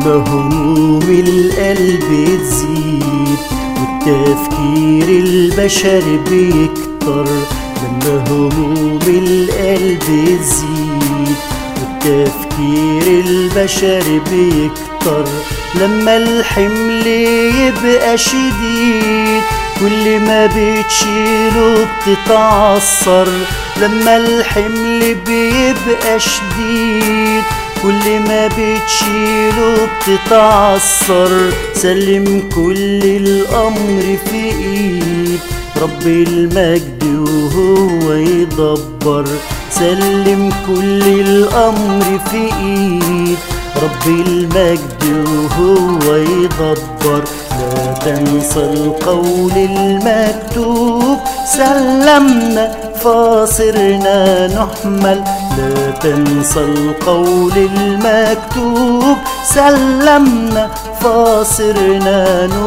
لما هموم القلب تزيد والتفكير البشري بيكتر، لما هموم القلب تزيد والتفكير البشري بيكتر، لما الحمل يبقى شديد كل ما بتشيله بتتعثر، لما الحمل بيبقى شديد كل ما بتشيله بتتعثر، سلم كل الأمر في إيد رب المجد وهو يدبر، سلم كل الأمر في إيد رب المجد وهو يدبر. لا تنسى القول المكتوب سلمنا فاصرنا نحمل، لا تنسى القول المكتوب سلمنا فاصرنا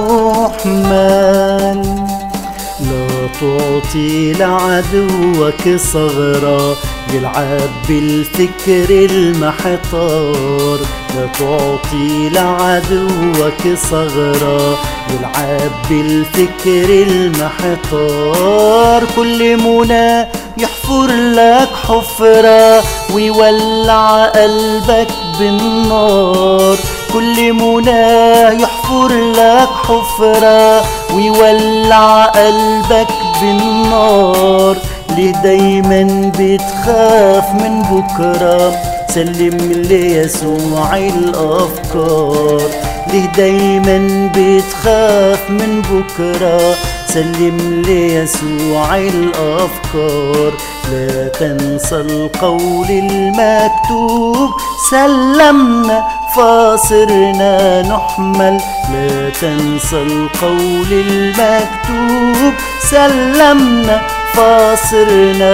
نحمل. لا تعطي لعدوك ثغرة يلعب بالفكر المحتار، لا تعطي لعدوك ثغرة يلعب بالفكر المحتار، كل منى يحفر لك حفرة ويولع قلبك بالنار، كل منى يحفر لك حفرة ويولع قلبك بالنار، ليه دايما بتخاف من بكرة سلم ليسوع الأفكار، ليه دايما بتخاف من بكرة سلم ليسوع الأفكار، لا تنسى القول المكتوب سلمنا فاصرنا نحمل، لا تنسى القول المكتوب سلمنا فاصرنا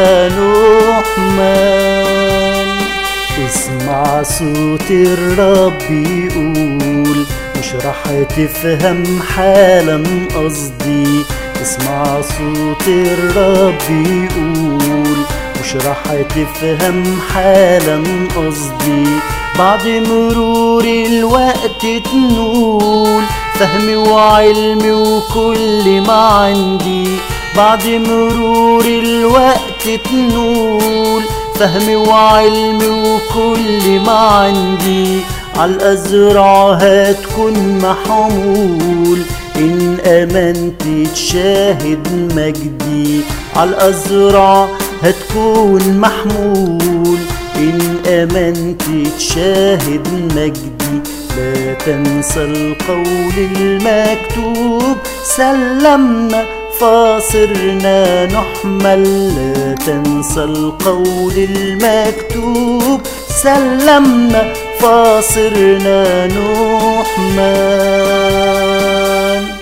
نحمل. اسمع صوت الرب يقول مش راح تفهم حالا قصدي، اسمع صوت الرب يقول مش راح تفهم حالا قصدي، بعد مرور الوقت تنول فهمي وعلمي وكل ما عندي، بعد مرور الوقت تنول فهمي وعلمي وكل ما عندي، عالأزرع هتكون محمول إن آمنت تشاهد مجدي، عالأزرع هتكون محمول إن آمنت تشاهد مجدي، لا تنسى القول المكتوب سلمنا فاصرنا نحمل، لا تنسى القول المكتوب سلمنا فاصرنا نحمل.